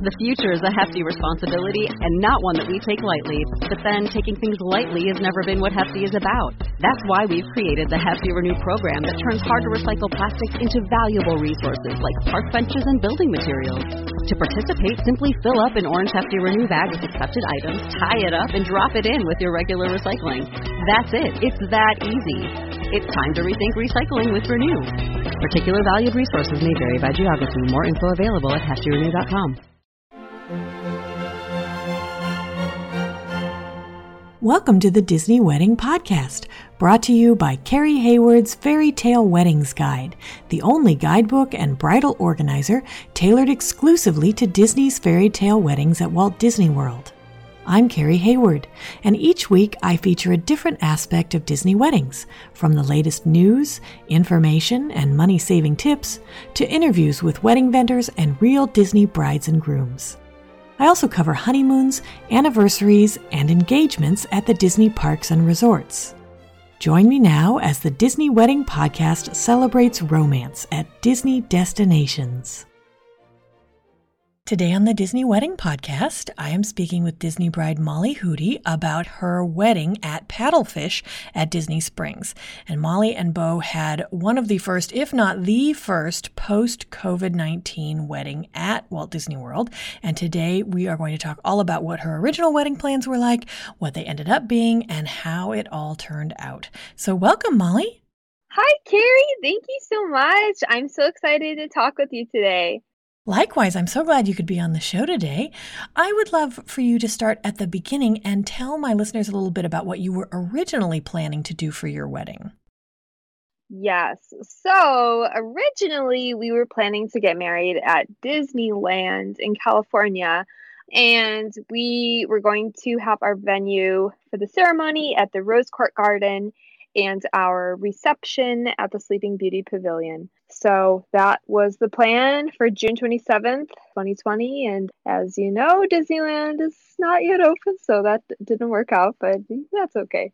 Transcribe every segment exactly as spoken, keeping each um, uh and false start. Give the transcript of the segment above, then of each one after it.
The future is a hefty responsibility and not one that we take lightly. But then taking things lightly has never been what Hefty is about. That's why we've created the Hefty Renew program that turns hard-to-recycle plastics into valuable resources like park benches and building materials. To participate, simply fill up an orange Hefty Renew bag with accepted items, tie it up, and drop it in with your regular recycling. That's it. It's that easy. It's time to rethink recycling with Renew. Particular valued resources may vary by geography. More info available at hefty renew dot com. Welcome to the Disney Wedding Podcast, brought to you by Carrie Hayward's Fairy Tale Weddings Guide, the only guidebook and bridal organizer tailored exclusively to Disney's fairy tale weddings at Walt Disney World. I'm Carrie Hayward, and each week I feature a different aspect of Disney weddings, from the latest news, information, and money-saving tips, to interviews with wedding vendors and real Disney brides and grooms. I also cover honeymoons, anniversaries, and engagements at the Disney parks and resorts. Join me now as the Disney Wedding Podcast celebrates romance at Disney destinations. Today on the Disney Wedding Podcast, I am speaking with Disney bride Molly Hootie about her wedding at Paddlefish at Disney Springs. And Molly and Bo had one of the first, if not the first, post-COVID nineteen wedding at Walt Disney World. And today we are going to talk all about what her original wedding plans were like, what they ended up being, and how it all turned out. So welcome, Molly. Hi, Carrie. Thank you so much. I'm so excited to talk with you today. Likewise, I'm so glad you could be on the show today. I would love for you to start at the beginning and tell my listeners a little bit about what you were originally planning to do for your wedding. Yes. So originally we were planning to get married at Disneyland in California, and we were going to have our venue for the ceremony at the Rose Court Garden and our reception at the Sleeping Beauty Pavilion. So that was the plan for June twenty-seventh, twenty twenty. And as you know, Disneyland is not yet open, so that didn't work out, but that's okay.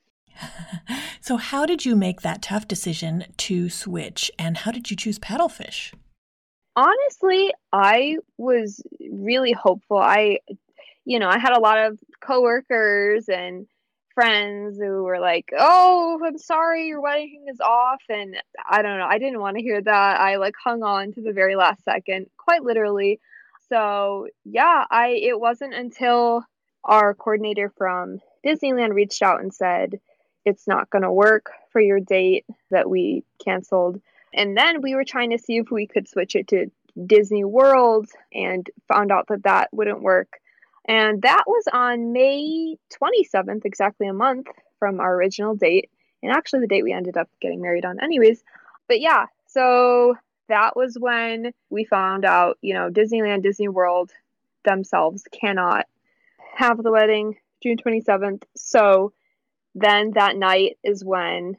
So how did you make that tough decision to switch, and how did you choose Paddlefish? Honestly, I was really hopeful. I, you know, I had a lot of coworkers and friends who were like, oh, I'm sorry, your wedding is off. And I don't know, I didn't want to hear that. I like hung on to the very last second, quite literally. So yeah, I it wasn't until our coordinator from Disneyland reached out and said, it's not going to work for your date, that we canceled. And then we were trying to see if we could switch it to Disney World and found out that that wouldn't work. And that was on May twenty-seventh, exactly a month from our original date. And actually the date we ended up getting married on anyways. But yeah, so that was when we found out, you know, Disneyland, Disney World themselves cannot have the wedding June twenty-seventh. So then that night is when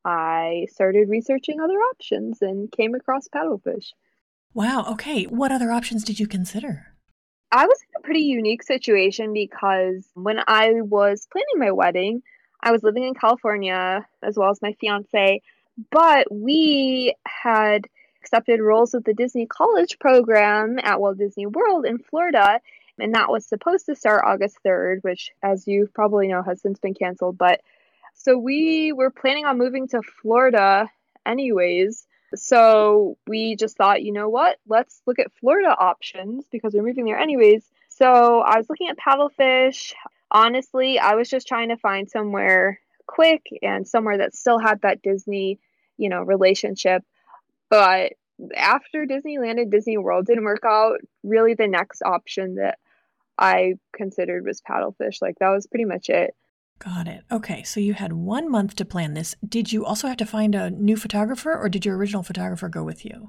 I started researching other options and came across Paddlefish. Wow. Okay. What other options did you consider? I was in a pretty unique situation because when I was planning my wedding, I was living in California as well as my fiance, but we had accepted roles with the Disney College program at Walt Disney World in Florida, and that was supposed to start August third, which, as you probably know, has since been canceled. But so we were planning on moving to Florida anyways. So we just thought, you know what, let's look at Florida options because we're moving there anyways. So I was looking at Paddlefish. Honestly, I was just trying to find somewhere quick and somewhere that still had that Disney, you know, relationship. But after Disneyland and Disney World didn't work out, really the next option that I considered was Paddlefish. Like that was pretty much it. Got it. Okay, so you had one month to plan this. Did you also have to find a new photographer, or did your original photographer go with you?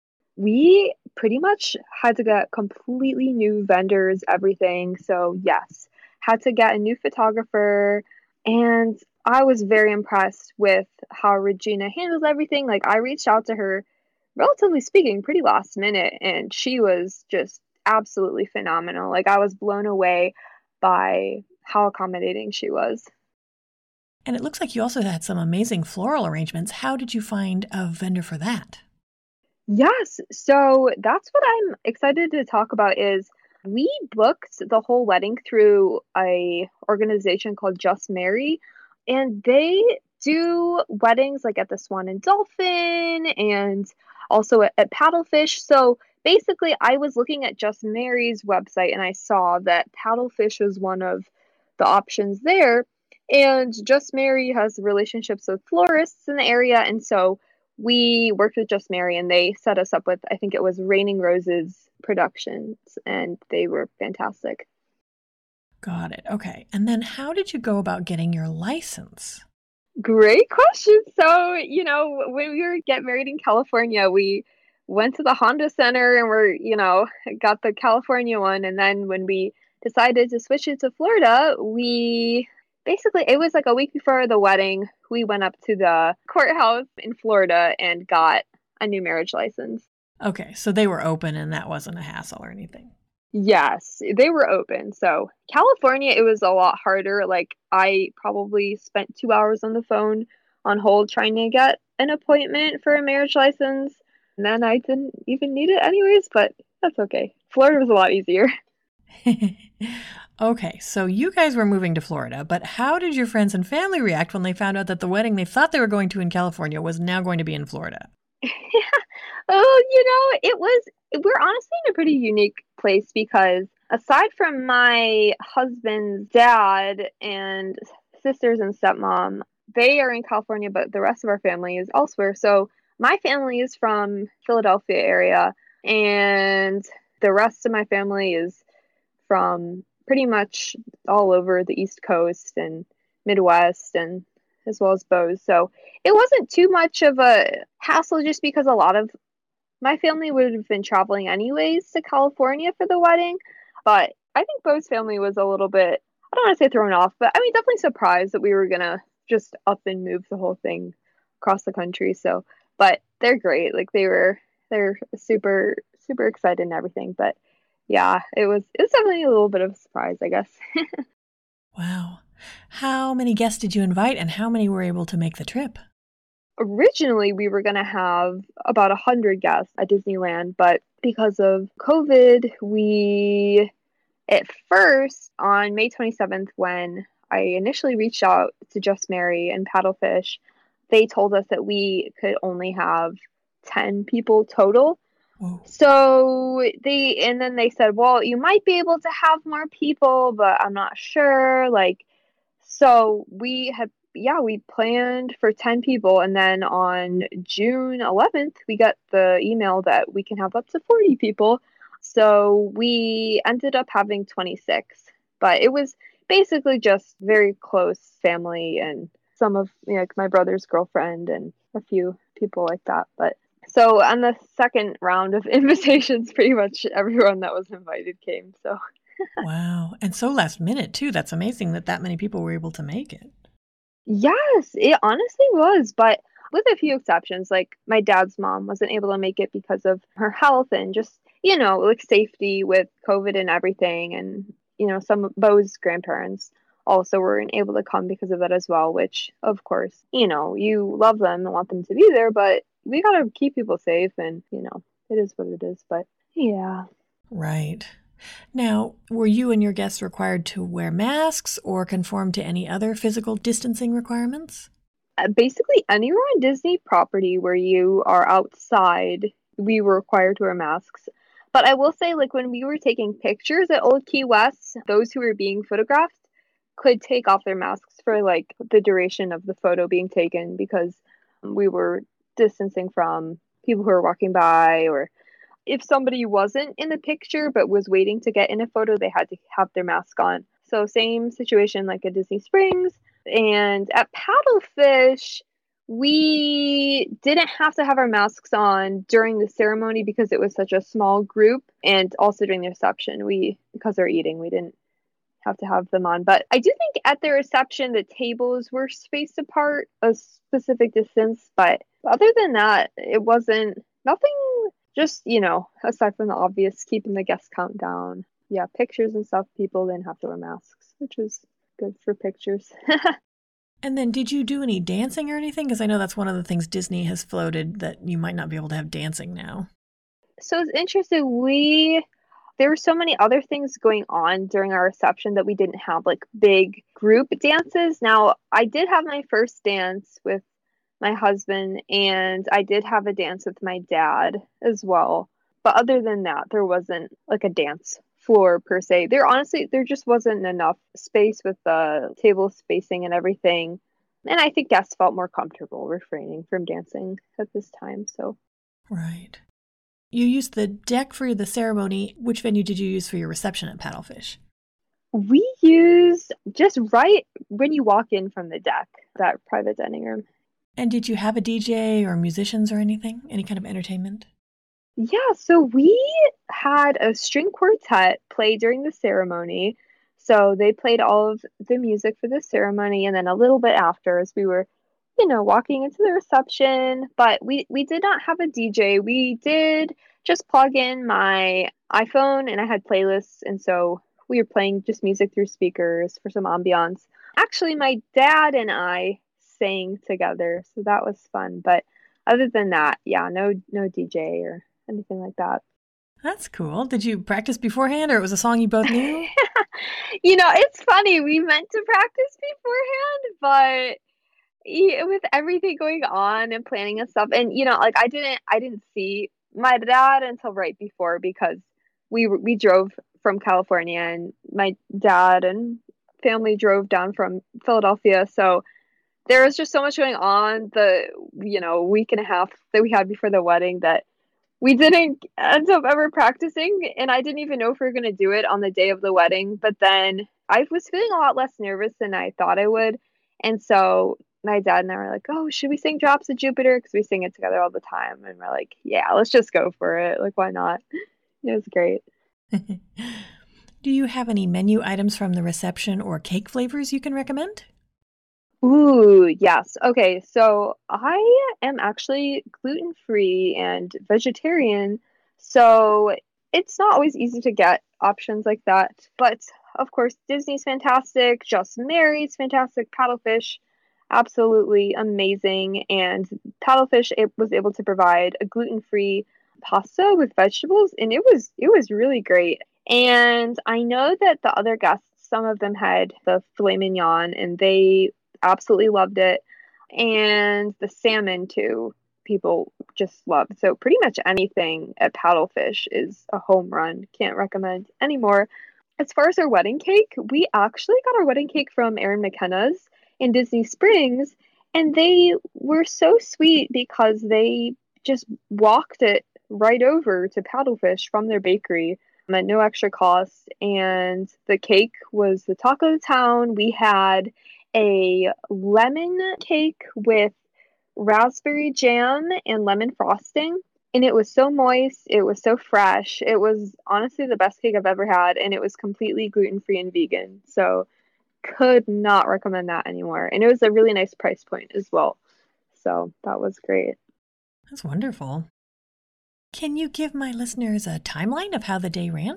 We pretty much had to get completely new vendors, everything. So yes, had to get a new photographer. And I was very impressed with how Regina handled everything. Like I reached out to her, relatively speaking, pretty last minute, and she was just absolutely phenomenal. Like I was blown away by how accommodating she was. And it looks like you also had some amazing floral arrangements. How did you find a vendor for that? Yes. So that's what I'm excited to talk about is We booked the whole wedding through a organization called Just Marry, and they do weddings like at the Swan and Dolphin and also at, at Paddlefish. So basically, I was looking at Just Marry's website and I saw that Paddlefish was one of the options there. And Just Marry has relationships with florists in the area. And so we worked with Just Marry and they set us up with, I think it was Raining Roses Productions, and they were fantastic. Got it. Okay. And then how did you go about getting your license? Great question. So, you know, when we were getting married in California, we went to the Honda Center and we're, you know, got the California one. And then when we decided to switch it to Florida, we basically, it was like a week before the wedding, we went up to the courthouse in Florida and got a new marriage license. Okay, so they were open and that wasn't a hassle or anything. Yes, they were open. So California, it was a lot harder. Like I probably spent two hours on the phone on hold trying to get an appointment for a marriage license. And then I didn't even need it anyways, but that's okay. Florida was a lot easier. Okay, so you guys were moving to Florida, but how did your friends and family react when they found out that the wedding they thought they were going to in California was now going to be in Florida? Oh, you know, it was, we're honestly in a pretty unique place because aside from my husband's dad and sisters and stepmom, they are in California, but the rest of our family is elsewhere. So my family is from Philadelphia area and the rest of my family is from pretty much all over the East Coast and Midwest and as well as Bose. So it wasn't too much of a hassle just because a lot of my family would have been traveling anyways to California for the wedding. But I think Bo's family was a little bit, I don't want to say thrown off, but I mean, definitely surprised that we were going to just up and move the whole thing across the country. So, but they're great. Like they were, they're super, super excited and everything. But yeah, it was, it was definitely a little bit of a surprise, I guess. Wow. How many guests did you invite and how many were able to make the trip? Originally, we were going to have about one hundred guests at Disneyland, but because of COVID, we, at first, on May twenty-seventh, when I initially reached out to Just Marry and Paddlefish, they told us that we could only have ten people total. Whoa. So they, and then they said, well, you might be able to have more people, but I'm not sure. Like, so we had, yeah, we planned for ten people. And then on June eleventh, we got the email that we can have up to forty people. So we ended up having twenty-six, but it was basically just very close family and some of, you know, like my brother's girlfriend and a few people like that. But so on the second round of invitations, pretty much everyone that was invited came. So wow. And so last minute too. That's amazing that that many people were able to make it. Yes, it honestly was. But with a few exceptions, like my dad's mom wasn't able to make it because of her health and just, you know, like safety with COVID and everything. And, you know, some of Bo's grandparents also weren't able to come because of that as well, which of course, you know, you love them and want them to be there, but we got to keep people safe and, you know, it is what it is. But yeah. Right. Now, were you and your guests required to wear masks or conform to any other physical distancing requirements? Uh, basically, anywhere on Disney property where you are outside, we were required to wear masks. But I will say, like, when we were taking pictures at Old Key West, those who were being photographed could take off their masks for, like, the duration of the photo being taken because we were distancing from people who were walking by, or if somebody wasn't in the picture but was waiting to get in a photo, they had to have their mask on. So same situation like at Disney Springs. And at Paddlefish, we didn't have to have our masks on during the ceremony because it was such a small group, and also during the reception, we, because they're eating, we didn't have to have them on. But I do think at the reception, the tables were spaced apart a specific distance. But other than that, it wasn't, nothing, just, you know, aside from the obvious, keeping the guest count down. Yeah, pictures and stuff, people didn't have to wear masks, which was good for pictures. And then did you do any dancing or anything? Because I know that's one of the things Disney has floated, that you might not be able to have dancing now. So it's interesting. We there were so many other things going on during our reception that we didn't have like big group dances. Now, I did have my first dance with my husband, and I did have a dance with my dad as well. But other than that, there wasn't like a dance floor per se. There honestly, there just wasn't enough space with the table spacing and everything. And I think guests felt more comfortable refraining from dancing at this time. So, right. You used the deck for the ceremony. Which venue did you use for your reception at Paddlefish? We used just right when you walk in from the deck, that private dining room. And did you have a D J or musicians or anything? Any kind of entertainment? Yeah, so we had a string quartet play during the ceremony. So they played all of the music for the ceremony, and then a little bit after as we were, you know, walking into the reception. But we, we did not have a D J. We did just plug in my iPhone, and I had playlists, and so we were playing just music through speakers for some ambiance. Actually, my dad and I sang together, so that was fun. But other than that, yeah, no no D J or anything like that. That's cool. Did you practice beforehand, or it was a song you both knew? You know, it's funny. We meant to practice beforehand, but with everything going on and planning and stuff, and you know, like I didn't, I didn't see my dad until right before, because we we drove from California, and my dad and family drove down from Philadelphia, so there was just so much going on the, you know, week and a half that we had before the wedding that we didn't end up ever practicing. And I didn't even know if we were going to do it on the day of the wedding. But then I was feeling a lot less nervous than I thought I would. And so my dad and I were like, oh, should we sing Drops of Jupiter? Because we sing it together all the time. And we're like, yeah, let's just go for it. Like, why not? It was great. Do you have any menu items from the reception or cake flavors you can recommend? Ooh, yes. Okay, so I am actually gluten-free and vegetarian, so it's not always easy to get options like that. But of course, Disney's fantastic, Just Mary's fantastic, Paddlefish, absolutely amazing. And Paddlefish it was able to provide a gluten-free pasta with vegetables, and it was it was really great. And I know that the other guests, some of them had the filet mignon, and they absolutely loved it. And the salmon too, people just loved. So pretty much anything at Paddlefish is a home run. Can't recommend anymore. As far as our wedding cake, we actually got our wedding cake from Erin McKenna's in Disney Springs, and they were so sweet because they just walked it right over to Paddlefish from their bakery at no extra cost. And the cake was the talk of the town. We had a lemon cake with raspberry jam and lemon frosting, and it was so moist, it was so fresh. It was honestly the best cake I've ever had, and it was completely gluten-free and vegan, so could not recommend that anymore. And it was a really nice price point as well, so that was great. That's wonderful. Can you give my listeners a timeline of how the day ran?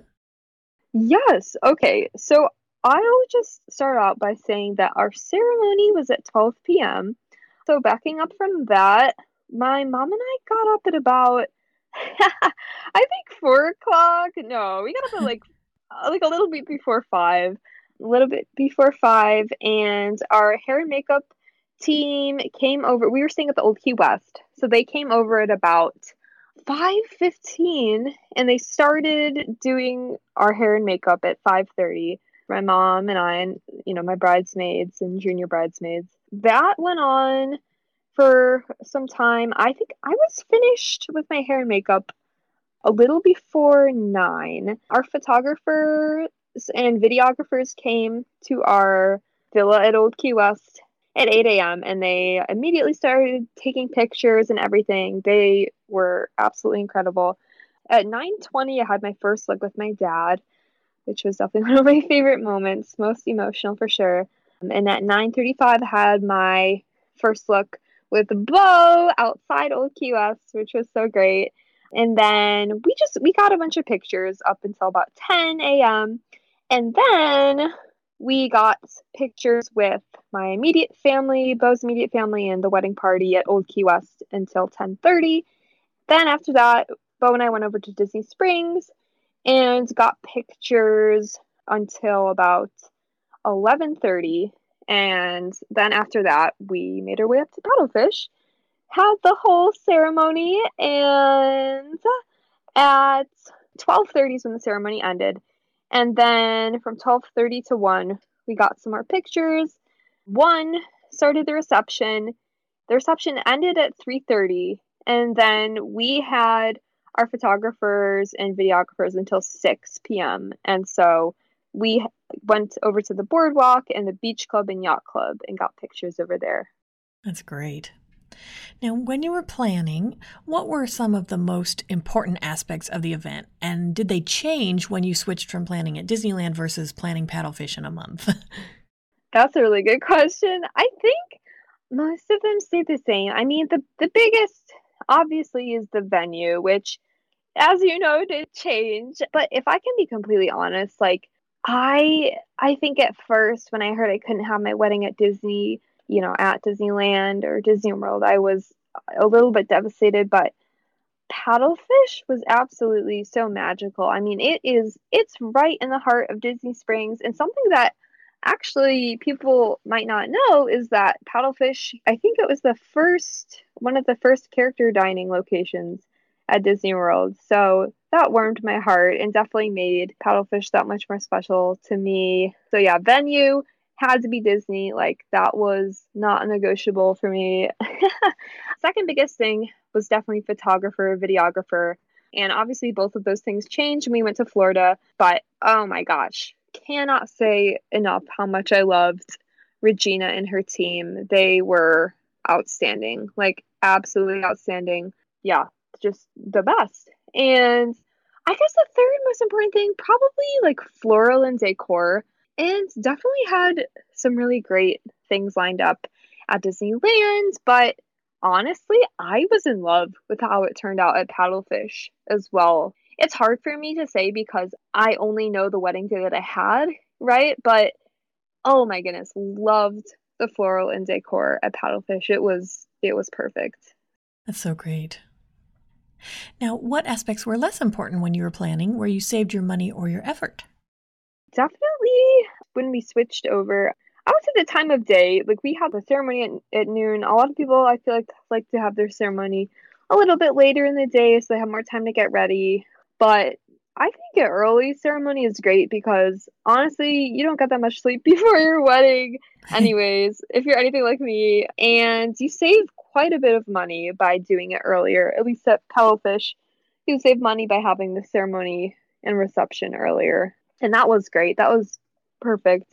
Yes. Okay, so I'll just start out by saying that our ceremony was at twelve p.m. So backing up from that, my mom and I got up at about, I think four o'clock. No, we got up at like, like a little bit before five, a little bit before five. And our hair and makeup team came over. We were staying at the Old Key West. So they came over at about five fifteen, and they started doing our hair and makeup at five thirty. My mom and I, and you know, my bridesmaids and junior bridesmaids. That went on for some time. I think I was finished with my hair and makeup a little before nine. Our photographers and videographers came to our villa at Old Key West at eight a.m. and they immediately started taking pictures and everything. They were absolutely incredible. At nine twenty, I had my first look with my dad, which was definitely one of my favorite moments, most emotional for sure. And at nine thirty-five, I had my first look with Bo outside Old Key West, which was so great. And then we just, we got a bunch of pictures up until about ten a.m. And then we got pictures with my immediate family, Bo's immediate family, and the wedding party at Old Key West until ten thirty. Then after that, Bo and I went over to Disney Springs, and got pictures until about eleven thirty. And then after that, we made our way up to Paddlefish, had the whole ceremony, and at twelve thirty is when the ceremony ended. And then from twelve thirty to one, we got some more pictures. one started the reception. The reception ended at three thirty, and then we had our photographers and videographers until six p.m. And so we went over to the boardwalk and the beach club and yacht club and got pictures over there. That's great. Now, when you were planning, what were some of the most important aspects of the event? And did they change when you switched from planning at Disneyland versus planning Paddlefish in a month? That's a really good question. I think most of them stayed the same. I mean, the, the biggest, obviously, is the venue, which, as you know, did change. But if I can be completely honest, like, I I think at first when I heard I couldn't have my wedding at Disney, you know, at Disneyland or Disney World, I was a little bit devastated, but Paddlefish was absolutely so magical. I mean, it is, it's right in the heart of Disney Springs, and something that actually people might not know is that Paddlefish, I think it was the first, one of the first character dining locations at Disney World. So that warmed my heart and definitely made Paddlefish that much more special to me. So yeah, venue had to be Disney. Like, that was not negotiable for me. Second biggest thing was definitely photographer, videographer. And obviously both of those things changed when we went to Florida. But oh my gosh, cannot say enough how much I loved Regina and her team. They were outstanding, like absolutely outstanding. Yeah, just the best. And I guess the third most important thing, probably like floral and decor. And definitely had some really great things lined up at Disneyland, but honestly, I was in love with how it turned out at Paddlefish as well. It's hard for me to say because I only know the wedding day that I had, right? But oh my goodness, loved the floral and decor at Paddlefish. It was it was perfect. That's so great. Now, what aspects were less important when you were planning, where you saved your money or your effort? Definitely when we switched over, I would say the time of day, like we had the ceremony at, at noon. A lot of people, I feel like, like to have their ceremony a little bit later in the day so they have more time to get ready. But I think an early ceremony is great because honestly, you don't get that much sleep before your wedding anyways, if you're anything like me. And you save quite a bit of money by doing it earlier, at least at Paddlefish. You save money by having the ceremony and reception earlier. And that was great. That was perfect.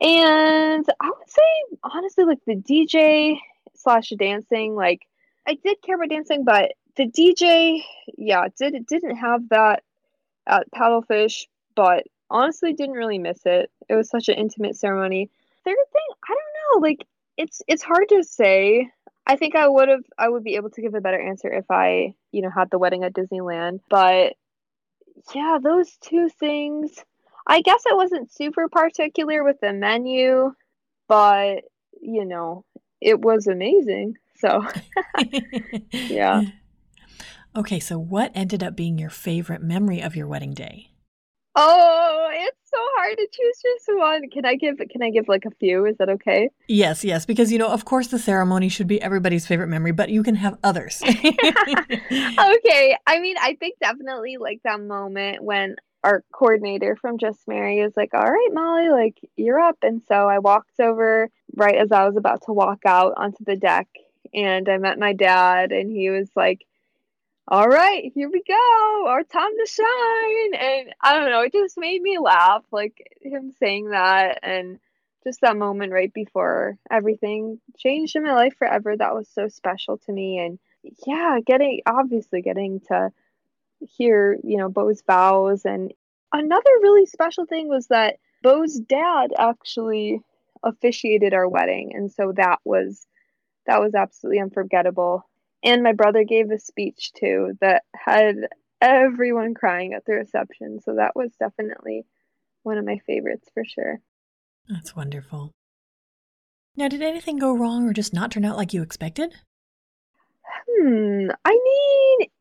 And I would say, honestly, like the D J slash dancing, like I did care about dancing, but the D J, yeah, did didn't have that at Paddlefish, but honestly didn't really miss it. It was such an intimate ceremony. Third thing, I don't know, like it's it's hard to say. I think I would have I would be able to give a better answer if I, you know, had the wedding at Disneyland. But yeah, those two things. I guess I wasn't super particular with the menu, but, you know, it was amazing. So, yeah. Okay, so what ended up being your favorite memory of your wedding day? Oh, it's so hard to choose just one. Can I give Can I give like a few? Is that okay? Yes, yes, because, you know, of course the ceremony should be everybody's favorite memory, but you can have others. Okay. I mean, I think definitely like that moment when our coordinator from Just Mary is like, all right, Molly, like you're up. And so I walked over right as I was about to walk out onto the deck and I met my dad and he was like, all right, here we go, our time to shine. And I don't know, it just made me laugh, like him saying that and just that moment right before everything changed in my life forever. That was so special to me. And yeah, getting, obviously getting to hear, you know, Beau's vows. And another really special thing was that Beau's dad actually officiated our wedding. And so that was, that was absolutely unforgettable. And my brother gave a speech too that had everyone crying at the reception. So that was definitely one of my favorites for sure. That's wonderful. Now, did anything go wrong or just not turn out like you expected? Hmm. I mean,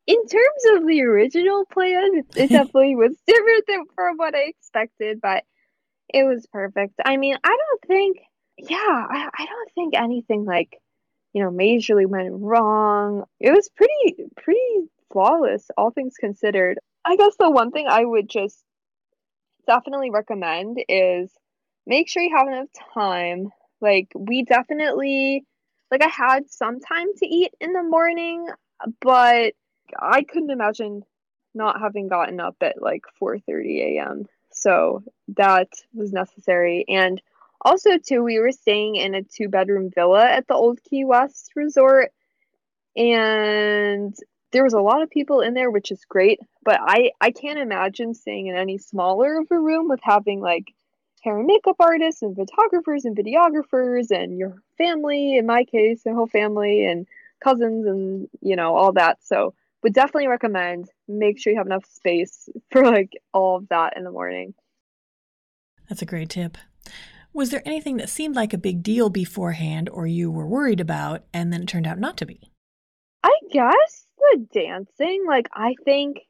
in terms of the original plan, it definitely was different than from what I expected, but it was perfect. I mean, I don't think, yeah, I, I don't think anything like, you know, majorly went wrong. It was pretty, pretty flawless, all things considered. I guess the one thing I would just definitely recommend is make sure you have enough time. Like, we definitely, like, I had some time to eat in the morning, but I couldn't imagine not having gotten up at like four thirty a.m. So that was necessary. And also, too, we were staying in a two-bedroom villa at the Old Key West Resort, and there was a lot of people in there, which is great, but I, I can't imagine staying in any smaller of a room with having, like, hair and makeup artists and photographers and videographers and your family, in my case, the whole family, and cousins and, you know, all that. So would definitely recommend make sure you have enough space for, like, all of that in the morning. That's a great tip. Was there anything that seemed like a big deal beforehand or you were worried about and then it turned out not to be? I guess the dancing, like, I think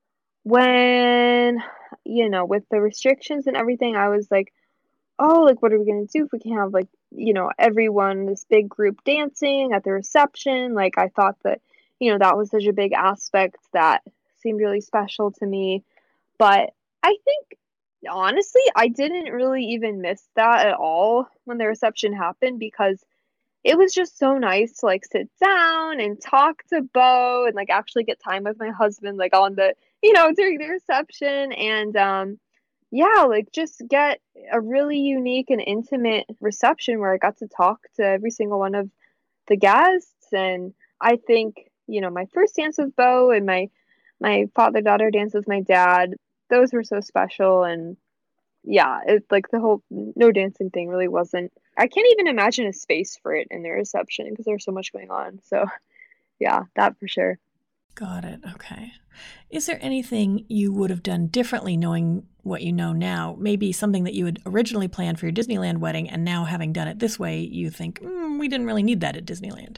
when, you know, with the restrictions and everything, I was like, oh, like, what are we going to do if we can't have, like, you know, everyone, this big group dancing at the reception? Like, I thought that, you know, that was such a big aspect that seemed really special to me. But I think, honestly, I didn't really even miss that at all when the reception happened, because it was just so nice to, like, sit down and talk to Bo and, like, actually get time with my husband, like, on the, you know, during the reception. And, um, yeah, like, just get a really unique and intimate reception where I got to talk to every single one of the guests. And I think, you know, my first dance with Bo and my, my father-daughter dance with my dad, those were so special. And yeah, it's like the whole no dancing thing really wasn't, I can't even imagine a space for it in the reception because there's so much going on. So yeah, that for sure. Got it. Okay. Is there anything you would have done differently knowing what you know now? Maybe something that you had originally planned for your Disneyland wedding, and now having done it this way, you think, mm, we didn't really need that at Disneyland.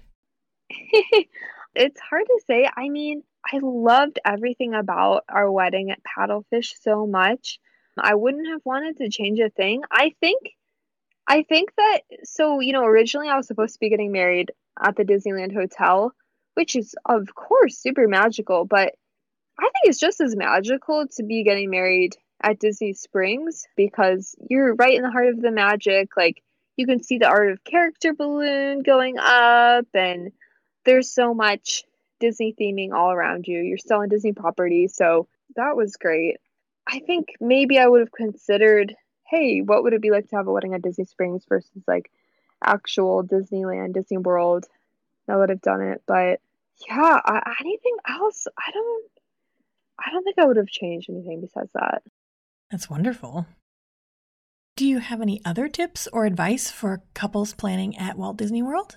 It's hard to say. I mean, I loved everything about our wedding at Paddlefish so much. I wouldn't have wanted to change a thing. I think, I think that, so, you know, originally I was supposed to be getting married at the Disneyland Hotel, which is, of course, super magical, but I think it's just as magical to be getting married at Disney Springs because you're right in the heart of the magic. Like, you can see the Art of Character balloon going up, and there's so much Disney theming all around you. You're still on Disney property, so that was great. I think maybe I would have considered, hey, what would it be like to have a wedding at Disney Springs versus, like, actual Disneyland, Disney World? I would have done it, but yeah, I, anything else? I don't, I don't think I would have changed anything besides that. That's wonderful. Do you have any other tips or advice for couples planning at Walt Disney World?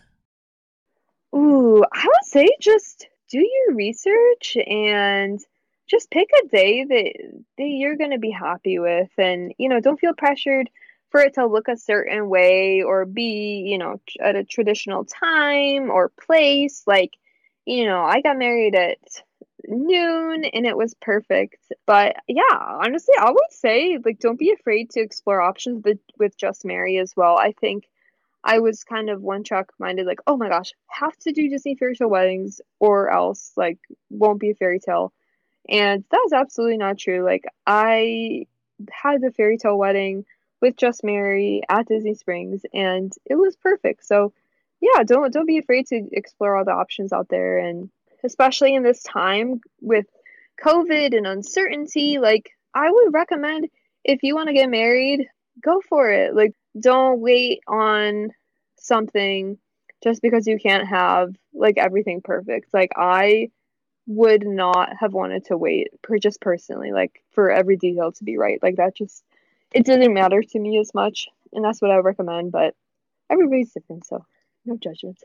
Ooh, I would say just do your research and just pick a day that, that you're going to be happy with. And, you know, don't feel pressured for it to look a certain way or be, you know, at a traditional time or place. Like, you know, I got married at noon and it was perfect. But yeah, honestly, I would say, like, don't be afraid to explore options with, with Just Marry as well. I think I was kind of one track minded, like, oh my gosh, have to do Disney fairy tale weddings or else, like, won't be a fairy tale. And that's absolutely not true. Like, I had the fairy tale wedding with Just Marry at Disney Springs, and it was perfect. So, yeah, don't don't be afraid to explore all the options out there, and especially in this time with COVID and uncertainty. Like, I would recommend if you want to get married, go for it. Like, don't wait on something just because you can't have, like, everything perfect. Like, I would not have wanted to wait for just personally, like, for every detail to be right. Like, that just, it didn't matter to me as much, and that's what I would recommend, but everybody's different, so no judgment.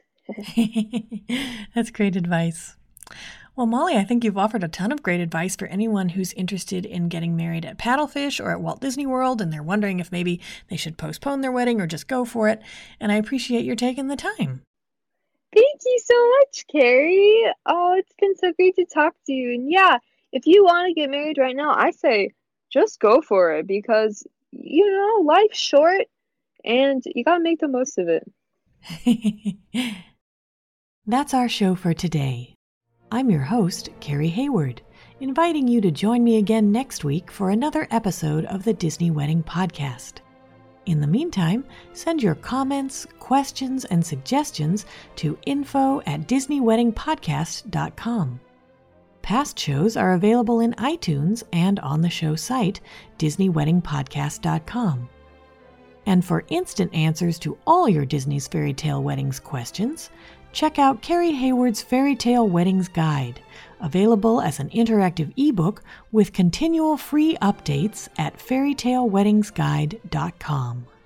That's great advice. Well, Molly, I think you've offered a ton of great advice for anyone who's interested in getting married at Paddlefish or at Walt Disney World, and they're wondering if maybe they should postpone their wedding or just go for it, and I appreciate your taking the time. Thank you so much, Carrie. Oh, it's been so great to talk to you. And yeah, if you want to get married right now, I say just go for it because, you know, life's short and you got to make the most of it. That's our show for today. I'm your host, Carrie Hayward, inviting you to join me again next week for another episode of the Disney Wedding Podcast. In the meantime, send your comments, questions, and suggestions to info at disney wedding podcast dot com. Past shows are available in iTunes and on the show site, disney wedding podcast dot com. And for instant answers to all your Disney's Fairy Tale Weddings questions, check out Carrie Hayward's Fairy Tale Weddings Guide, available as an interactive ebook with continual free updates at fairy tale weddings guide dot com.